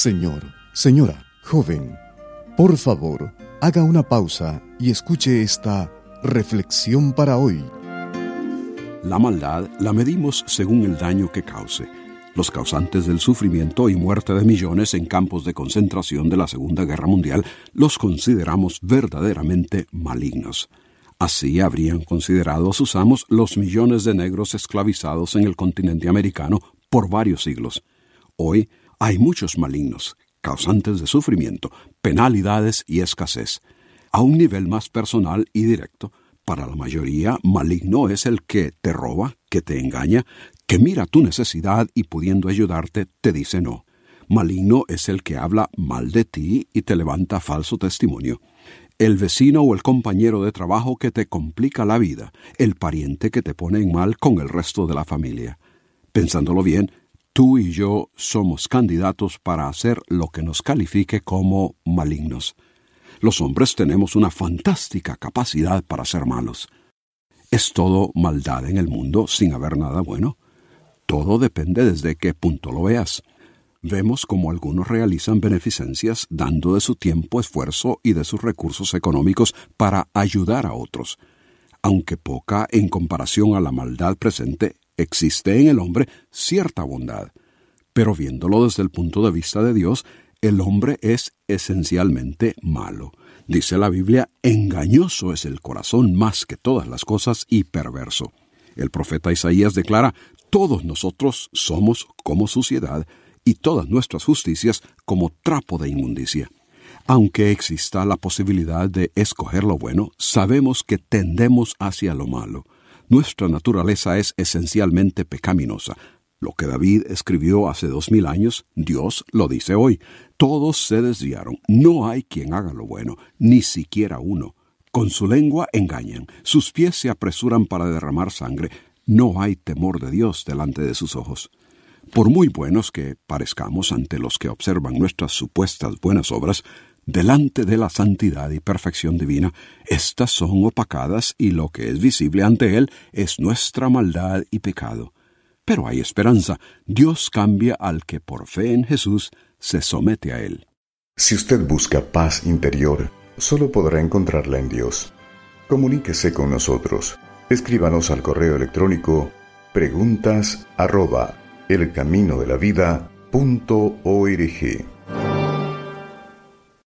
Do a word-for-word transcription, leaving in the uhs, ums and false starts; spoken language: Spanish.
Señor, señora, joven, por favor, haga una pausa y escuche esta reflexión para hoy. La maldad la medimos según el daño que cause. Los causantes del sufrimiento y muerte de millones en campos de concentración de la Segunda Guerra Mundial los consideramos verdaderamente malignos. Así habrían considerado a sus amos los millones de negros esclavizados en el continente americano por varios siglos. Hoy hay muchos malignos, causantes de sufrimiento, penalidades y escasez. A un nivel más personal y directo, para la mayoría, maligno es el que te roba, que te engaña, que mira tu necesidad y pudiendo ayudarte te dice no. Maligno es el que habla mal de ti y te levanta falso testimonio. El vecino o el compañero de trabajo que te complica la vida, el pariente que te pone en mal con el resto de la familia. Pensándolo bien, tú y yo somos candidatos para hacer lo que nos califique como malignos. Los hombres tenemos una fantástica capacidad para ser malos. ¿Es todo maldad en el mundo sin haber nada bueno? Todo depende desde qué punto lo veas. Vemos cómo algunos realizan beneficencias dando de su tiempo, esfuerzo y de sus recursos económicos para ayudar a otros. Aunque poca en comparación a la maldad presente, existe en el hombre cierta bondad. Pero viéndolo desde el punto de vista de Dios, el hombre es esencialmente malo. Dice la Biblia, engañoso es el corazón más que todas las cosas y perverso. El profeta Isaías declara, todos nosotros somos como suciedad y todas nuestras justicias como trapo de inmundicia. Aunque exista la posibilidad de escoger lo bueno, sabemos que tendemos hacia lo malo. Nuestra naturaleza es esencialmente pecaminosa. Lo que David escribió hace dos mil años, Dios lo dice hoy. Todos se desviaron, no hay quien haga lo bueno, ni siquiera uno. Con su lengua engañan, sus pies se apresuran para derramar sangre. No hay temor de Dios delante de sus ojos. Por muy buenos que parezcamos ante los que observan nuestras supuestas buenas obras, delante de la santidad y perfección divina, éstas son opacadas y lo que es visible ante Él es nuestra maldad y pecado. Pero hay esperanza. Dios cambia al que por fe en Jesús se somete a Él. Si usted busca paz interior, solo podrá encontrarla en Dios. Comuníquese con nosotros. Escríbanos al correo electrónico preguntas arroba elcaminodelavida punto org.